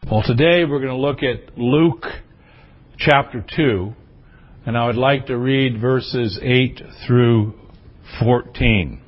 Well, today we're going to look at Luke chapter 2, and I would like to read verses 8 through 14.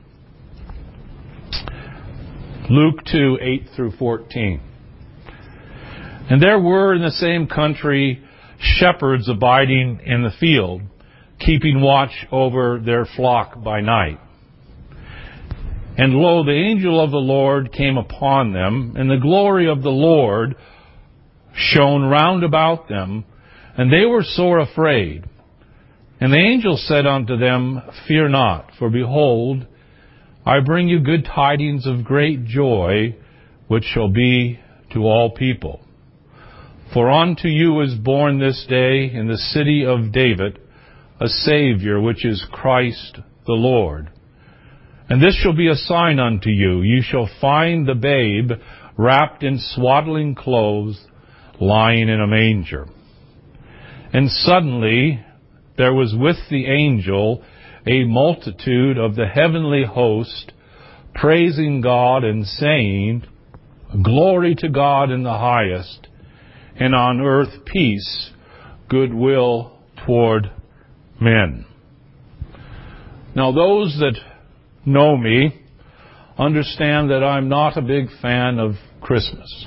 Luke 2, 8 through 14. And there were in the same country shepherds abiding in the field, keeping watch over their flock by night. And lo, the angel of the Lord came upon them, and the glory of the Lord shone round about them, and they were sore afraid. And the angel said unto them, Fear not, for behold, I bring you good tidings of great joy, which shall be to all people. For unto you is born this day in the city of David a Savior, which is Christ the Lord. And this shall be a sign unto you. You shall find the babe wrapped in swaddling clothes, lying in a manger. And suddenly there was with the angel a multitude of the heavenly host, praising God and saying, Glory to God in the highest, and on earth peace, goodwill toward men. Now those that know me understand that I'm not a big fan of Christmas.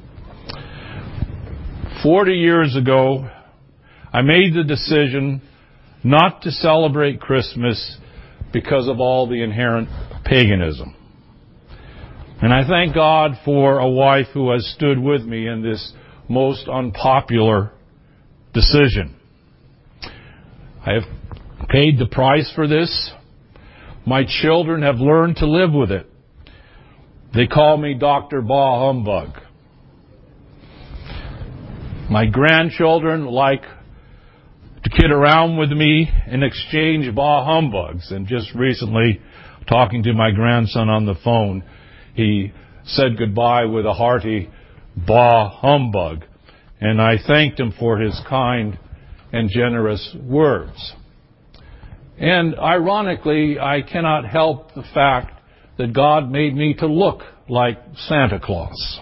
40 years ago, I made the decision not to celebrate Christmas because of all the inherent paganism. And I thank God for a wife who has stood with me in this most unpopular decision. I have paid the price for this. My children have learned to live with it. They call me Dr. Bah Humbug. My grandchildren like to kid around with me and exchange bah humbugs. And just recently, talking to my grandson on the phone, he said goodbye with a hearty bah humbug. And I thanked him for his kind and generous words. And ironically, I cannot help the fact that God made me to look like Santa Claus.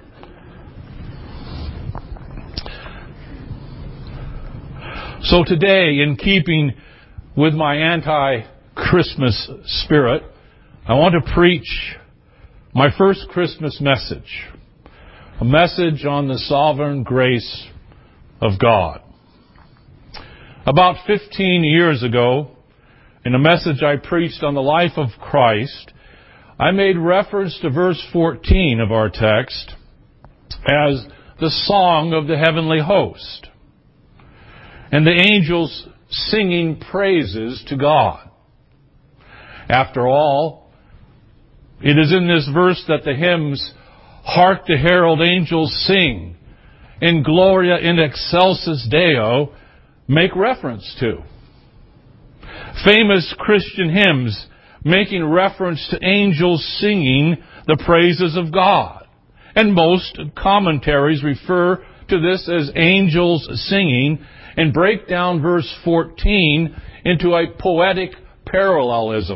So today, in keeping with my anti-Christmas spirit, I want to preach my first Christmas message, a message on the sovereign grace of God. About 15 years ago, in a message I preached on the life of Christ, I made reference to verse 14 of our text as the song of the heavenly host, and the angels singing praises to God. After all, it is in this verse that the hymns, Hark the Herald Angels Sing, and Gloria in Excelsis Deo, make reference to. Famous Christian hymns making reference to angels singing the praises of God. And most commentaries refer to this as angels singing and break down verse 14 into a poetic parallelism.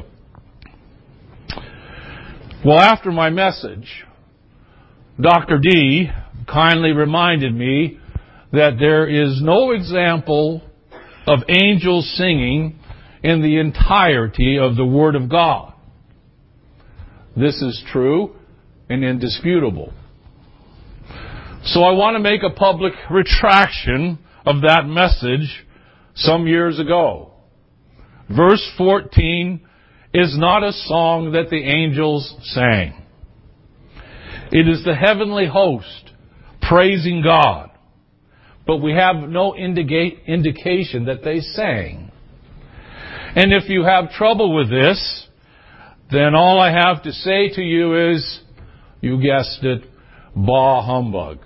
Well, after my message, Dr. D kindly reminded me that there is no example of angels singing in the entirety of the Word of God. This is true and indisputable. So I want to make a public retraction of that message some years ago. Verse 14 is not a song that the angels sang. It is the heavenly host praising God. But we have no indication that they sang. And if you have trouble with this, then all I have to say to you is, you guessed it, bah humbug.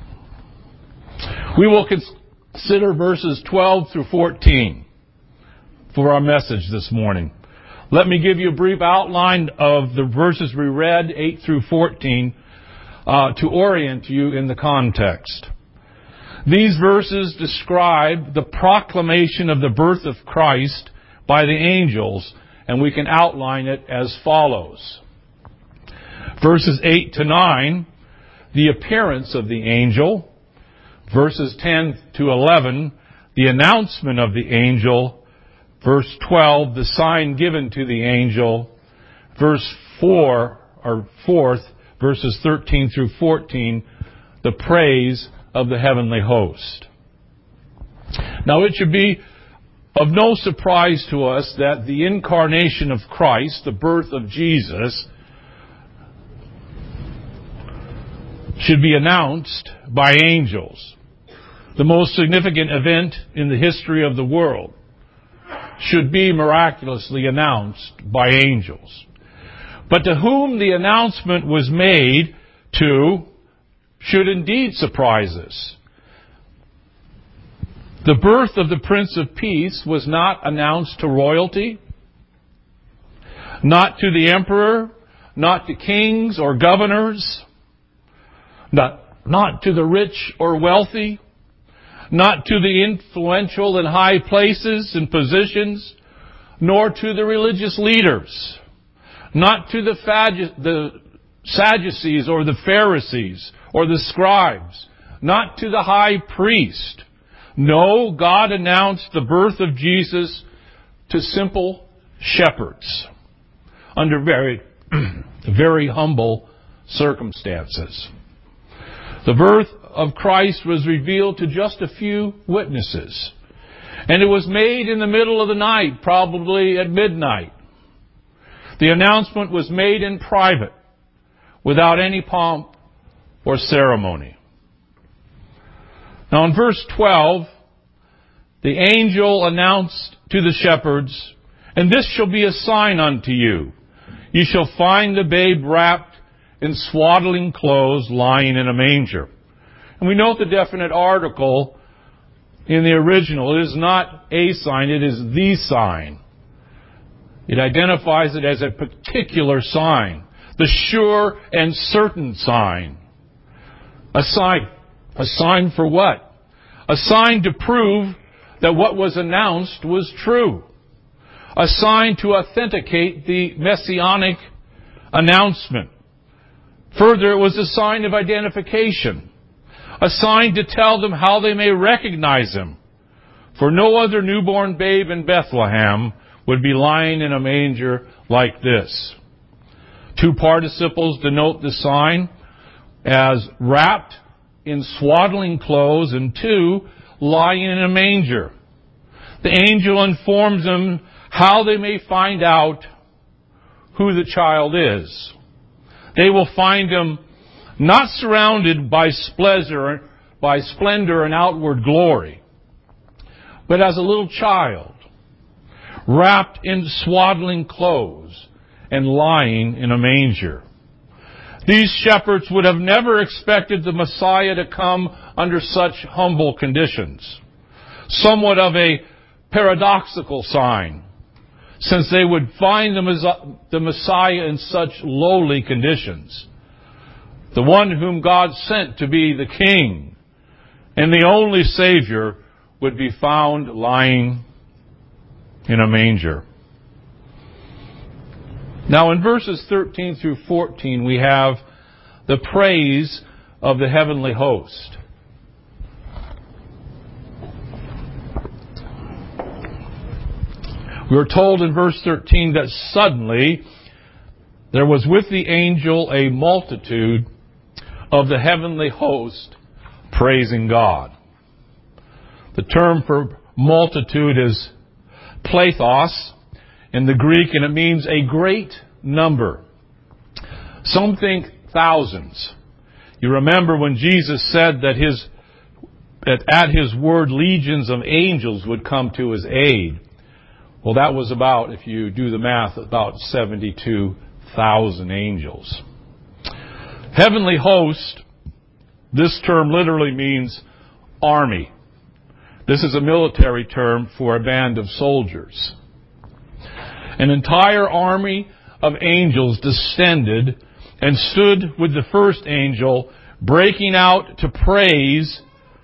We will consider verses 12 through 14 for our message this morning. Let me give you a brief outline of the verses we read, 8 through 14, to orient you in the context. These verses describe the proclamation of the birth of Christ by the angels, and we can outline it as follows. Verses 8 to 9 the appearance of the angel. Verses 10 to 11, the announcement of the angel. Verse 12, the sign given to the angel. Verse 4, or fourth, verses 13 through 14, the praise of the heavenly host. Now it should be of no surprise to us that the incarnation of Christ, the birth of Jesus, should be announced by angels. The most significant event in the history of the world should be miraculously announced by angels. But to whom the announcement was made to should indeed surprise us. The birth of the Prince of Peace was not announced to royalty, not to the emperor, not to kings or governors, not to the rich or wealthy, not to the influential in high places and positions, nor to the religious leaders, not to the Sadducees or the Pharisees or the scribes, not to the high priest. No, God announced the birth of Jesus to simple shepherds under very, very humble circumstances. The birth of Christ was revealed to just a few witnesses. And it was made in the middle of the night, probably at midnight. The announcement was made in private, without any pomp or ceremony. Now in verse 12, the angel announced to the shepherds, "And this shall be a sign unto you. You shall find the babe wrapped in swaddling clothes, lying in a manger." And we note the definite article in the original. It is not a sign, it is the sign. It identifies it as a particular sign, the sure and certain sign. A sign for what? A sign to prove that what was announced was true. A sign to authenticate the messianic announcement. Further, it was a sign of identification. A sign to tell them how they may recognize him. For no other newborn babe in Bethlehem would be lying in a manger like this. Two participles denote the sign as wrapped in swaddling clothes, and two, lying in a manger. The angel informs them how they may find out who the child is. They will find him not surrounded by splendor and outward glory, but as a little child, wrapped in swaddling clothes and lying in a manger. These shepherds would have never expected the Messiah to come under such humble conditions. Somewhat of a paradoxical sign, since they would find the Messiah in such lowly conditions. The one whom God sent to be the King and the only Savior would be found lying in a manger. Now in verses 13 through 14 we have the praise of the heavenly host. We are told in verse 13 that suddenly there was with the angel a multitude of the heavenly host praising God. The term for multitude is plethos in the Greek, and it means a great number. Some think thousands. You remember when Jesus said that at his word legions of angels would come to his aid. Well, that was about, if you do the math, about 72,000 angels. Heavenly host, this term literally means army. This is a military term for a band of soldiers. An entire army of angels descended and stood with the first angel, breaking out to praise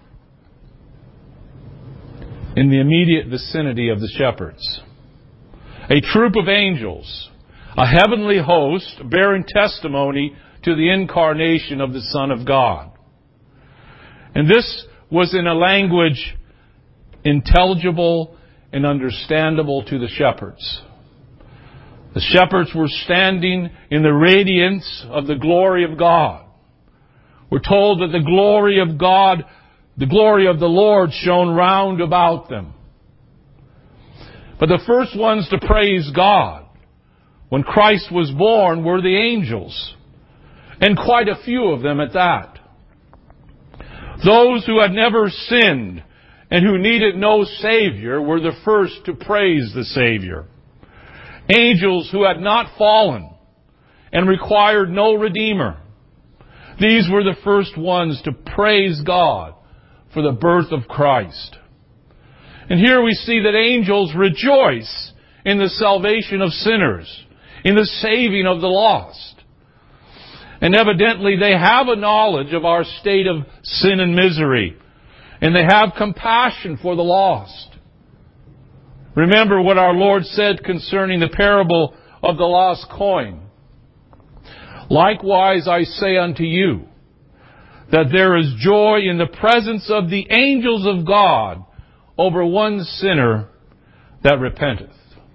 in the immediate vicinity of the shepherds. A troop of angels, a heavenly host bearing testimony to the incarnation of the Son of God. And this was in a language intelligible and understandable to the shepherds. The shepherds were standing in the radiance of the glory of God. We're told that the glory of God, the glory of the Lord shone round about them. But the first ones to praise God when Christ was born were the angels, and quite a few of them at that. Those who had never sinned and who needed no Savior were the first to praise the Savior. Angels who had not fallen and required no Redeemer. These were the first ones to praise God for the birth of Christ. And here we see that angels rejoice in the salvation of sinners, in the saving of the lost. And evidently they have a knowledge of our state of sin and misery, and they have compassion for the lost. Remember what our Lord said concerning the parable of the lost coin. Likewise I say unto you, that there is joy in the presence of the angels of God over one sinner that repenteth.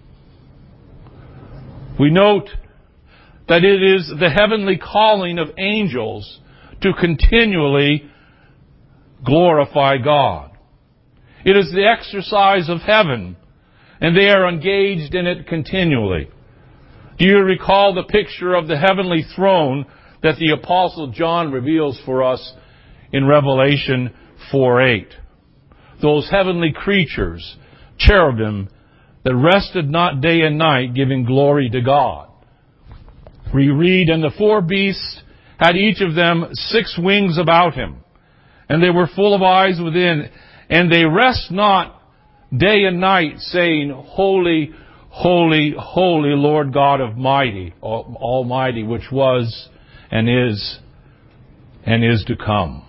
We note that it is the heavenly calling of angels to continually glorify God. It is the exercise of heaven, and they are engaged in it continually. Do you recall the picture of the heavenly throne that the Apostle John reveals for us in Revelation 4:8? Those heavenly creatures, cherubim, that rested not day and night, giving glory to God. We read, and the four beasts had each of them 6 wings about him, and they were full of eyes within, and they rest not day and night, saying, Holy, holy, holy, Lord God Almighty, which was and is to come.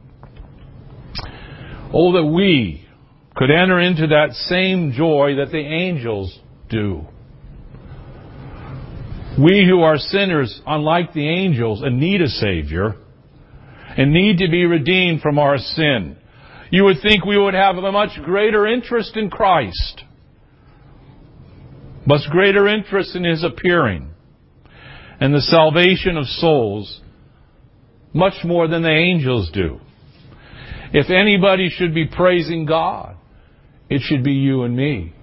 Oh, that we could enter into that same joy that the angels do. We who are sinners, unlike the angels, and need a Savior, and need to be redeemed from our sin. You would think we would have a much greater interest in Christ, much greater interest in His appearing, and the salvation of souls, much more than the angels do. If anybody should be praising God, it should be you and me.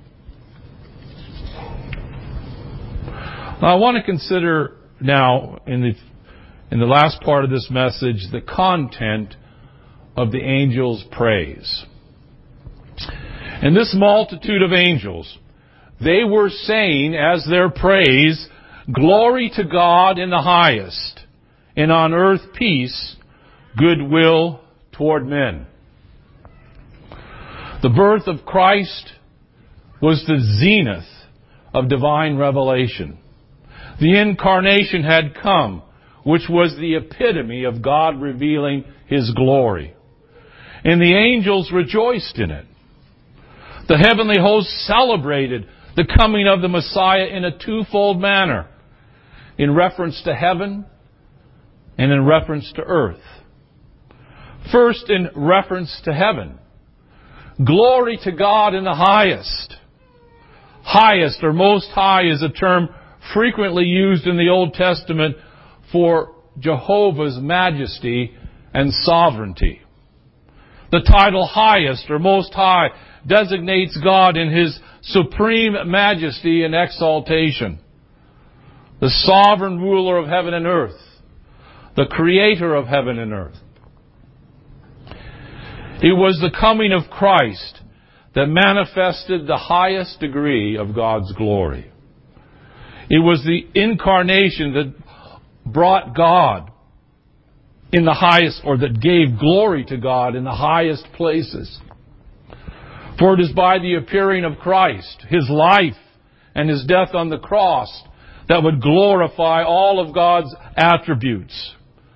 Now, I want to consider now, in the last part of this message, the content of the angels' praise. And this multitude of angels, they were saying as their praise, Glory to God in the highest, and on earth peace, goodwill toward men. The birth of Christ was the zenith of divine revelation. The incarnation had come, which was the epitome of God revealing His glory. And the angels rejoiced in it. The heavenly host celebrated the coming of the Messiah in a twofold manner, in reference to heaven and in reference to earth. First, in reference to heaven. Glory to God in the highest. Highest or most high is a term frequently used in the Old Testament for Jehovah's majesty and sovereignty. The title highest or most high designates God in His supreme majesty and exaltation. The sovereign ruler of heaven and earth. The creator of heaven and earth. It was the coming of Christ that manifested the highest degree of God's glory. It was the incarnation that brought God in the highest, or that gave glory to God in the highest places. For it is by the appearing of Christ, His life and His death on the cross, that would glorify all of God's attributes,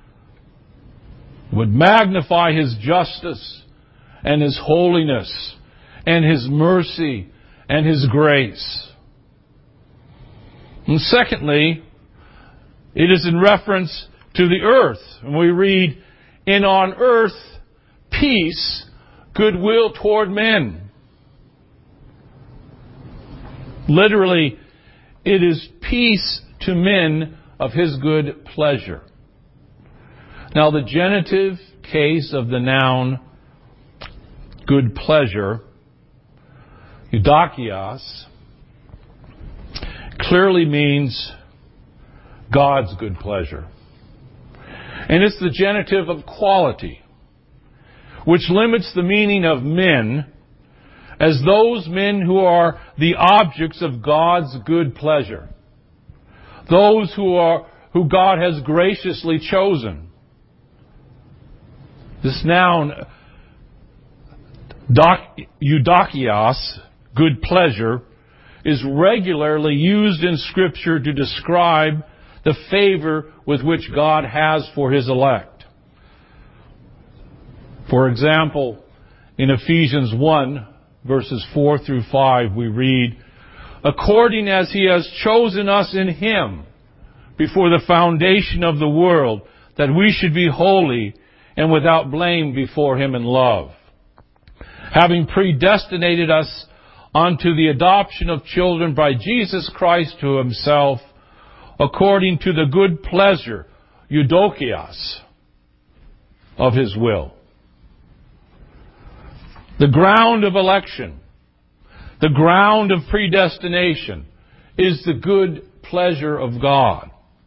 would magnify His justice and His holiness and His mercy and His grace. And secondly, it is in reference to the earth. And we read, "And on earth peace, goodwill toward men." Literally, it is peace to men of His good pleasure. Now, the genitive case of the noun good pleasure, eudokios, clearly means God's good pleasure. And it's the genitive of quality, which limits the meaning of men as those men who are the objects of God's good pleasure. Those who God has graciously chosen. This noun, eudokios, good pleasure, is regularly used in Scripture to describe the favor with which God has for His elect. For example, in Ephesians 1, verses 4 through 5, we read, "According as He has chosen us in Him before the foundation of the world, that we should be holy and without blame before Him in love, having predestinated us unto the adoption of children by Jesus Christ to Himself, according to the good pleasure," eudokios, "of His will." The ground of election, the ground of predestination, is the good pleasure of God.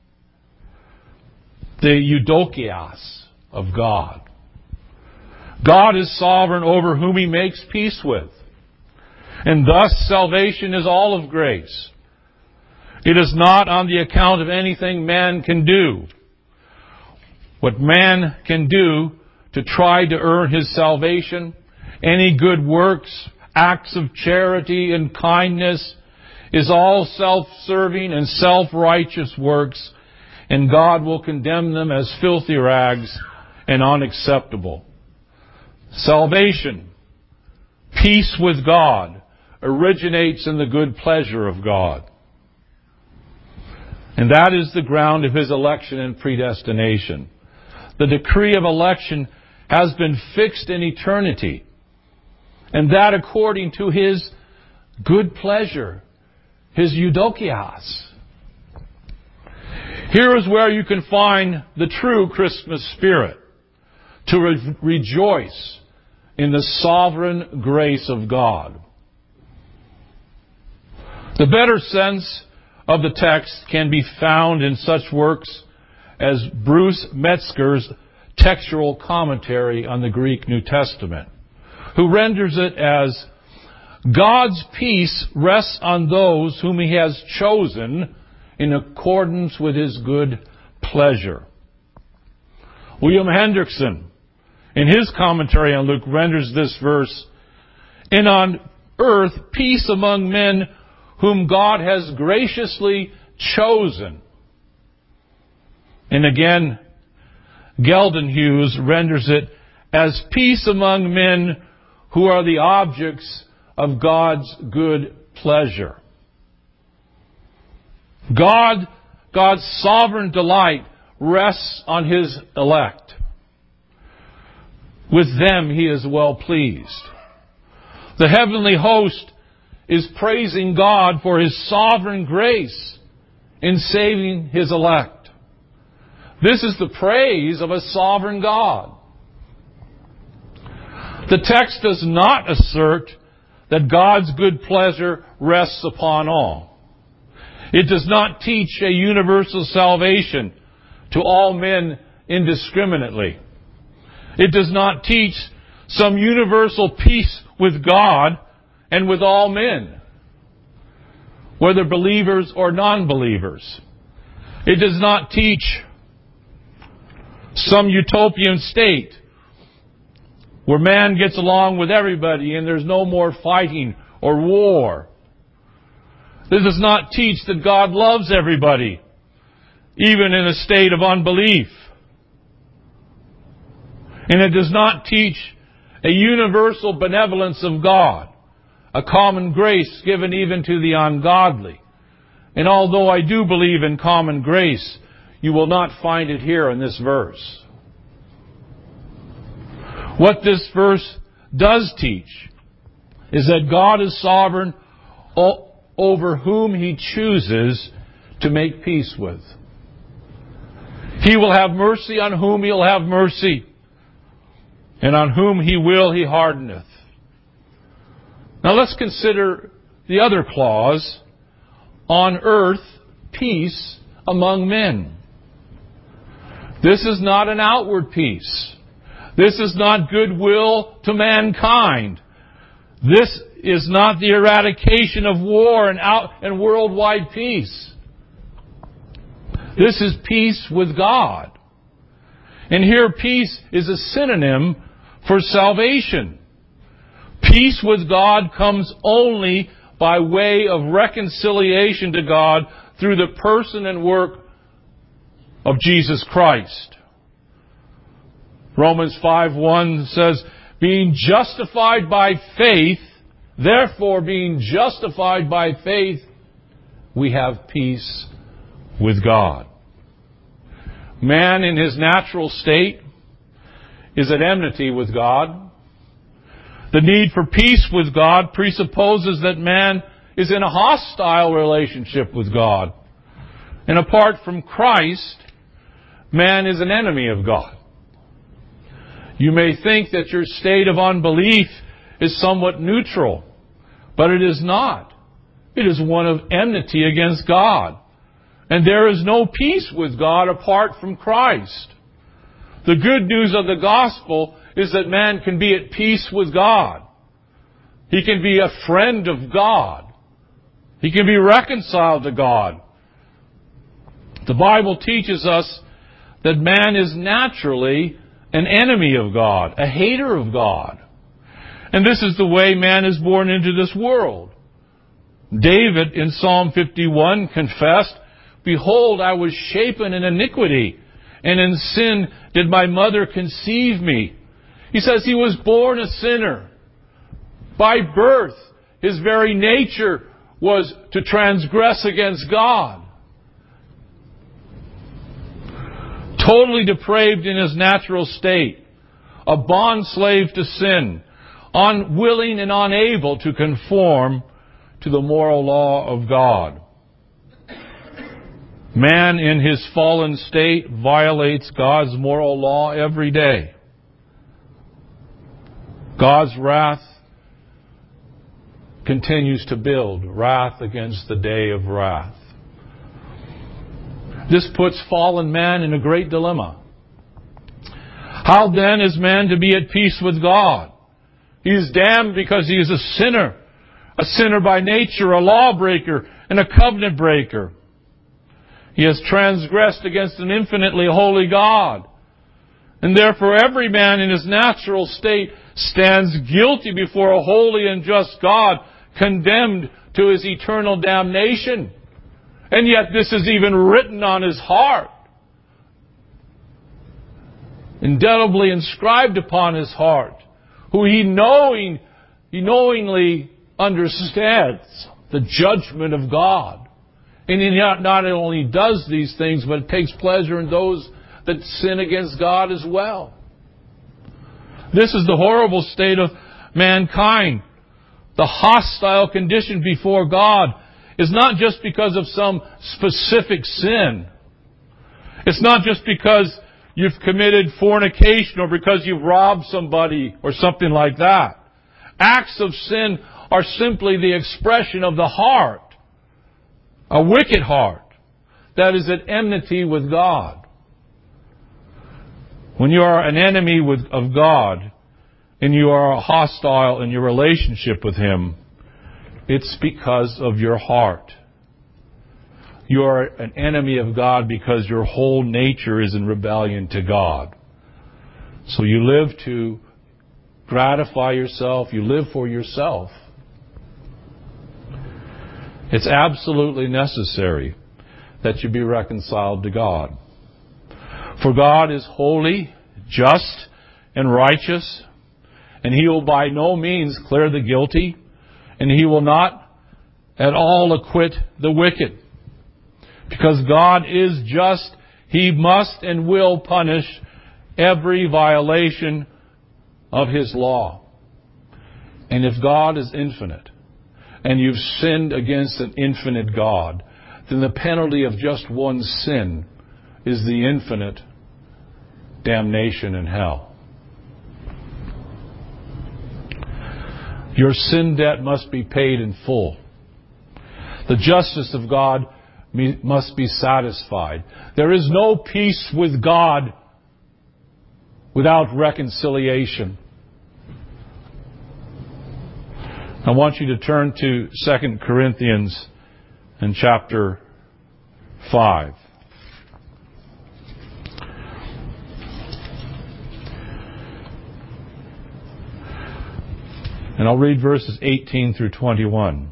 The eudokios of God. God is sovereign over whom He makes peace with. And thus salvation is all of grace. It is not on the account of anything man can do. What man can do to try to earn his salvation, any good works, acts of charity and kindness, is all self-serving and self-righteous works, and God will condemn them as filthy rags and unacceptable. Salvation, peace with God, originates in the good pleasure of God. And that is the ground of His election and predestination. The decree of election has been fixed in eternity, and that according to His good pleasure, His eudokios. Here is where you can find the true Christmas spirit, to rejoice in the sovereign grace of God. The better sense of the text can be found in such works as Bruce Metzger's textual commentary on the Greek New Testament, who renders it as, "God's peace rests on those whom He has chosen in accordance with His good pleasure." William Hendrickson, in his commentary on Luke, renders this verse, "And on earth peace among men whom God has graciously chosen." And again, Geldenhuys renders it as peace among men who are the objects of God's good pleasure. God's sovereign delight rests on His elect. With them He is well pleased. The heavenly host is praising God for His sovereign grace in saving His elect. This is the praise of a sovereign God. The text does not assert that God's good pleasure rests upon all. It does not teach a universal salvation to all men indiscriminately. It does not teach some universal peace with God and with all men, whether believers or non-believers. It does not teach some utopian state where man gets along with everybody and there's no more fighting or war. This does not teach that God loves everybody, even in a state of unbelief. And it does not teach a universal benevolence of God, a common grace given even to the ungodly. And although I do believe in common grace, you will not find it here in this verse. What this verse does teach is that God is sovereign over whom He chooses to make peace with. He will have mercy on whom He'll have mercy, and on whom He will, He hardeneth. Now let's consider the other clause, on earth, peace among men. This is not an outward peace. This is not goodwill to mankind. This is not the eradication of war and worldwide peace. This is peace with God. And here peace is a synonym for salvation. Peace with God comes only by way of reconciliation to God through the person and work of Jesus Christ. Romans 5:1 says, being justified by faith, therefore being justified by faith, we have peace with God. Man in his natural state is at enmity with God. The need for peace with God presupposes that man is in a hostile relationship with God. And apart from Christ, man is an enemy of God. You may think that your state of unbelief is somewhat neutral, but it is not. It is one of enmity against God. And there is no peace with God apart from Christ. The good news of the gospel is that man can be at peace with God. He can be a friend of God. He can be reconciled to God. The Bible teaches us that man is naturally an enemy of God, a hater of God. And this is the way man is born into this world. David in Psalm 51 confessed, behold, I was shapen in iniquity, and in sin did my mother conceive me. He says he was born a sinner. By birth, his very nature was to transgress against God. Totally depraved in his natural state, a bondslave to sin, unwilling and unable to conform to the moral law of God. Man in his fallen state violates God's moral law every day. God's wrath continues to build, wrath against the day of wrath. This puts fallen man in a great dilemma. How then is man to be at peace with God? He is damned because he is a sinner by nature, a lawbreaker, and a covenant breaker. He has transgressed against an infinitely holy God. And therefore every man in his natural state stands guilty before a holy and just God, condemned to his eternal damnation. And yet this is even written on his heart, indelibly inscribed upon his heart, who he knowingly understands the judgment of God. And he not only does these things, but takes pleasure in those that sin against God as well. This is the horrible state of mankind. The hostile condition before God is not just because of some specific sin. It's not just because you've committed fornication or because you've robbed somebody or something like that. Acts of sin are simply the expression of the heart, a wicked heart that is at enmity with God. When you are an enemy of God and you are hostile in your relationship with Him, it's because of your heart. You are an enemy of God because your whole nature is in rebellion to God. So you live to gratify yourself. You live for yourself. It's absolutely necessary that you be reconciled to God. For God is holy, just, and righteous, and He will by no means clear the guilty, and He will not at all acquit the wicked. Because God is just, He must and will punish every violation of His law. And if God is infinite, and you've sinned against an infinite God, then the penalty of just one sin is the infinite damnation in hell. Your sin debt must be paid in full. The justice of God must be satisfied. There is no peace with God without reconciliation. I want you to turn to 2 Corinthians in chapter 5. And I'll read verses 18 through 21.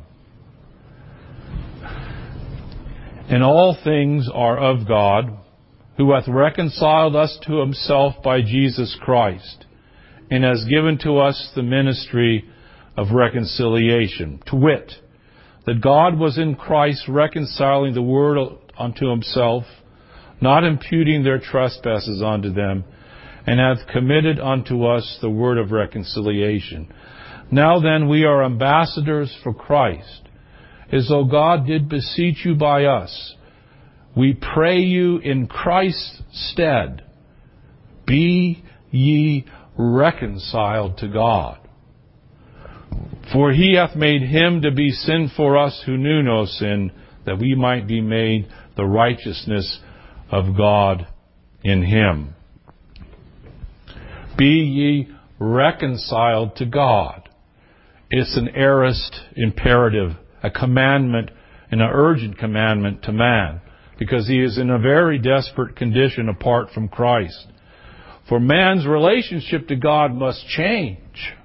And all things are of God, who hath reconciled us to Himself by Jesus Christ, and has given to us the ministry of reconciliation, to wit, that God was in Christ reconciling the world unto Himself, not imputing their trespasses unto them, and hath committed unto us the word of reconciliation. Now then, we are ambassadors for Christ, as though God did beseech you by us. We pray you in Christ's stead, be ye reconciled to God. For He hath made Him to be sin for us who knew no sin, that we might be made the righteousness of God in Him. Be ye reconciled to God. It's an aorist imperative, a commandment, and an urgent commandment to man, because he is in a very desperate condition apart from Christ. For man's relationship to God must change.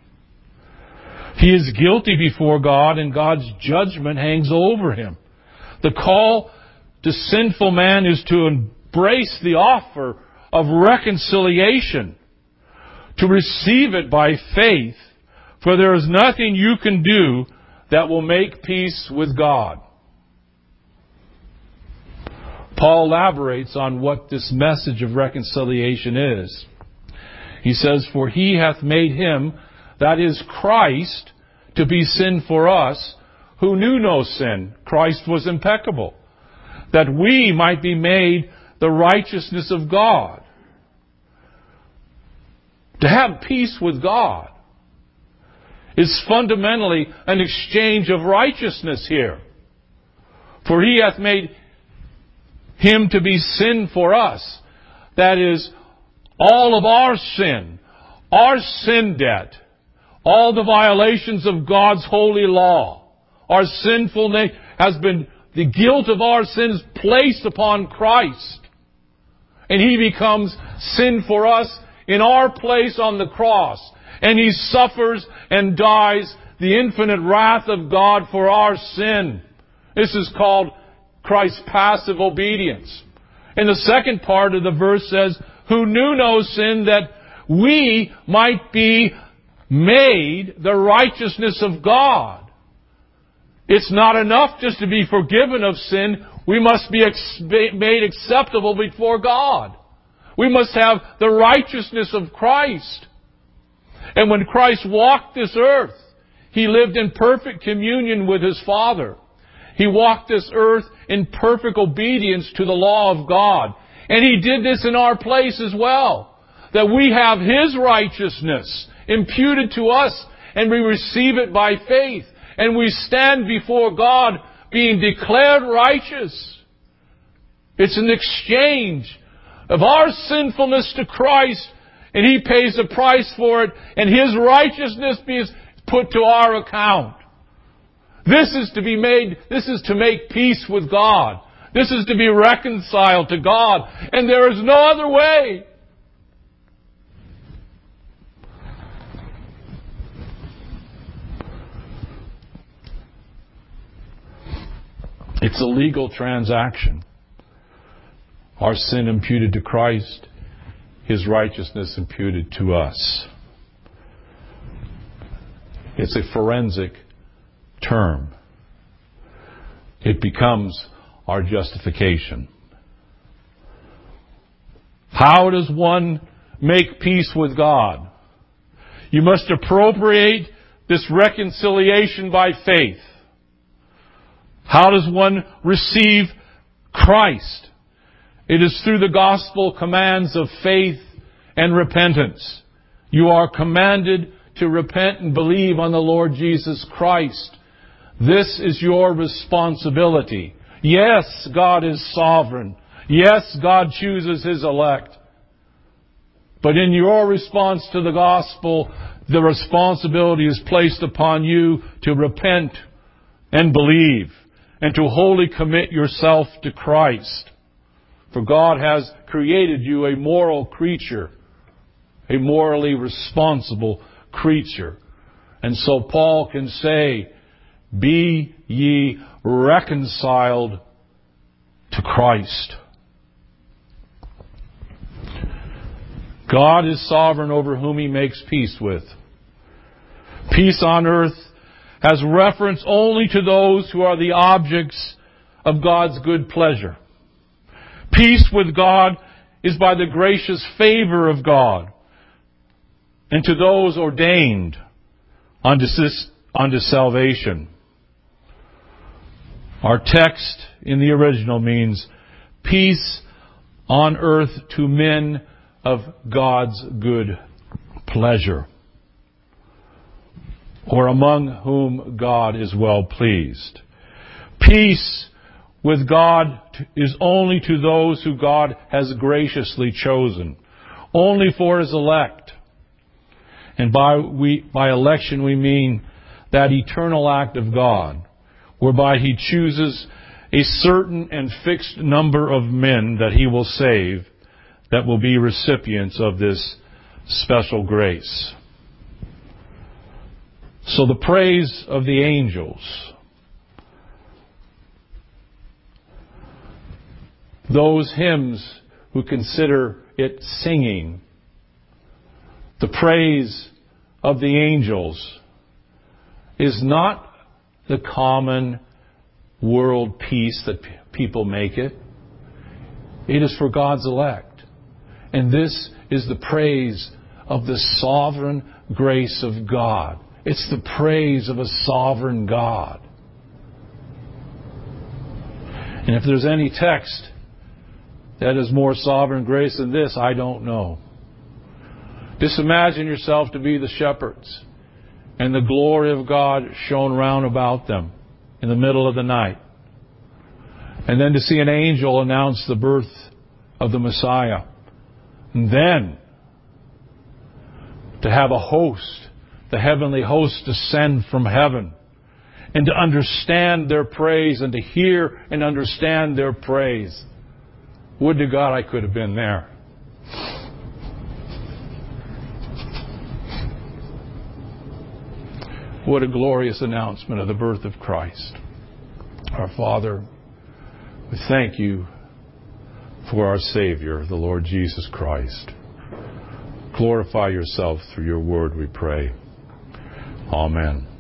He is guilty before God, and God's judgment hangs over him. The call to sinful man is to embrace the offer of reconciliation, to receive it by faith, for there is nothing you can do that will make peace with God. Paul elaborates on what this message of reconciliation is. He says, for He hath made Him, that is Christ, to be sin for us, who knew no sin. Christ was impeccable. That we might be made the righteousness of God. To have peace with God is fundamentally an exchange of righteousness here. For He hath made Him to be sin for us. That is, all of our sin debt, all the violations of God's holy law, our sinfulness has been, the guilt of our sins placed upon Christ. And He becomes sin for us in our place on the cross. And He suffers and dies the infinite wrath of God for our sin. This is called Christ's passive obedience. And the second part of the verse says, who knew no sin, that we might be made the righteousness of God. It's not enough just to be forgiven of sin. We must be made acceptable before God. We must have the righteousness of Christ. And when Christ walked this earth, He lived in perfect communion with His Father. He walked this earth in perfect obedience to the law of God. And He did this in our place as well. That we have His righteousness imputed to us, and we receive it by faith. And we stand before God being declared righteous. It's an exchange of our sinfulness to Christ, and He pays the price for it, and His righteousness is put to our account. This is to make peace with God. This is to be reconciled to God. And there is no other way. It's a legal transaction. Our sin imputed to Christ, His righteousness imputed to us. It's a forensic term. It becomes our justification. How does one make peace with God? You must appropriate this reconciliation by faith. How does one receive Christ? It is through the gospel commands of faith and repentance. You are commanded to repent and believe on the Lord Jesus Christ. This is your responsibility. Yes, God is sovereign. Yes, God chooses His elect. But in your response to the gospel, the responsibility is placed upon you to repent and believe and to wholly commit yourself to Christ. For God has created you a moral creature, a morally responsible creature. And so Paul can say, be ye reconciled to Christ. God is sovereign over whom He makes peace with. Peace on earth has reference only to those who are the objects of God's good pleasure. Peace with God is by the gracious favor of God and to those ordained unto salvation. Our text in the original means peace on earth to men of God's good pleasure, or among whom God is well pleased. Peace with God is only to those who God has graciously chosen, only for His elect. And by election we mean that eternal act of God, whereby He chooses a certain and fixed number of men that He will save, that will be recipients of this special grace. So the praise of the angels, those hymns who consider it singing, the praise of the angels is not the common world peace that people make it. It is for God's elect. And this is the praise of the sovereign grace of God. It's the praise of a sovereign God. And if there's any text that is more sovereign grace than this, I don't know. Just imagine yourself to be the shepherds and the glory of God shone round about them in the middle of the night. And then to see an angel announce the birth of the Messiah. And then to have a host, the heavenly host, descend from heaven and to understand their praise and to hear and understand their praise. Would to God I could have been there. What a glorious announcement of the birth of Christ. Our Father, we thank You for our Savior, the Lord Jesus Christ. Glorify Yourself through Your word, we pray. Amen.